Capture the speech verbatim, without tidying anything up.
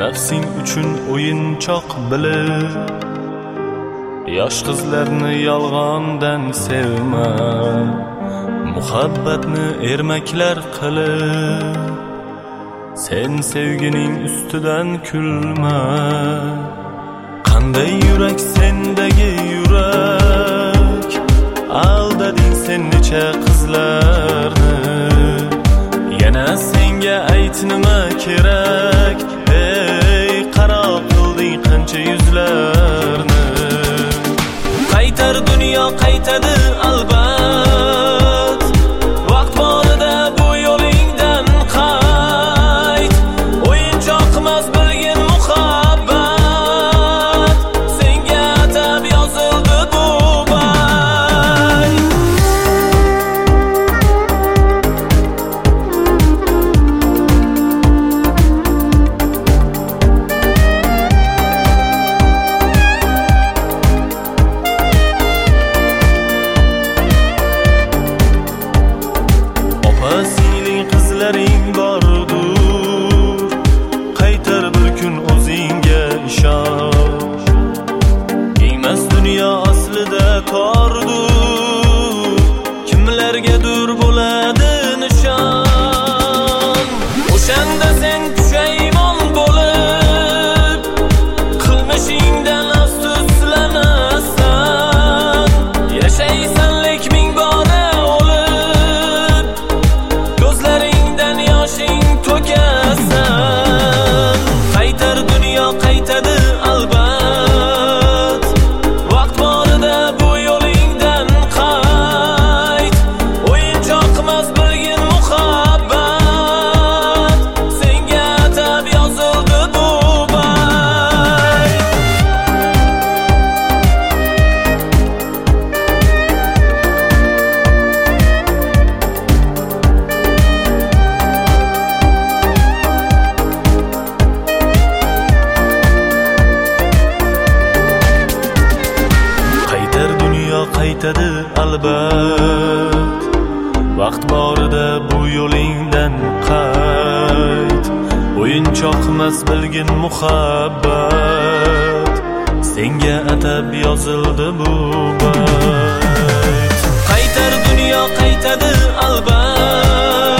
nafsing uchun o'yinchoq bilib, yosh qizlarni yolg'ondan sevma, muhabbatni ermaklar qilib, sen sevgining ustidan kulma. Qanday yurak sendagi yurak, aldading sen necha qizlarni, yana senga ayt nima kerak, ey qaro qilding qancha yuzlarni. Qaytar dunyo qaytadi albat, vaqt borida bu yo'lingdan qayt. O'yinchoqmas bilgin muhabbat, senga atab yozildi bu bayt. Opasining qizlaring bordur, qaytar bir kun o'zingga ishon. Emas dunyo aslida tordur, kimlargadur bo'ladi nishon. O'shanda sen pushaymon bo'lib, qilmishingdan afsuslanasan. Yashaysan lek ming bora o'lib, ko'zlaringdan yoshing to'kasan. Qaytar dunyo qaytadi albat, vaqt borida bu yo'lingdan qayt. O'yinchoqmas bilgin muhabbat, senga atab yozildi bu bayt. Qaytar dunyo qaytadi albat, vaqt borida bu yo'lingdan qayt. O'yinchoqmas bilgin muhabbat, senga atab yozildi bu bayt. Qaytar dunyo qaytadi albat,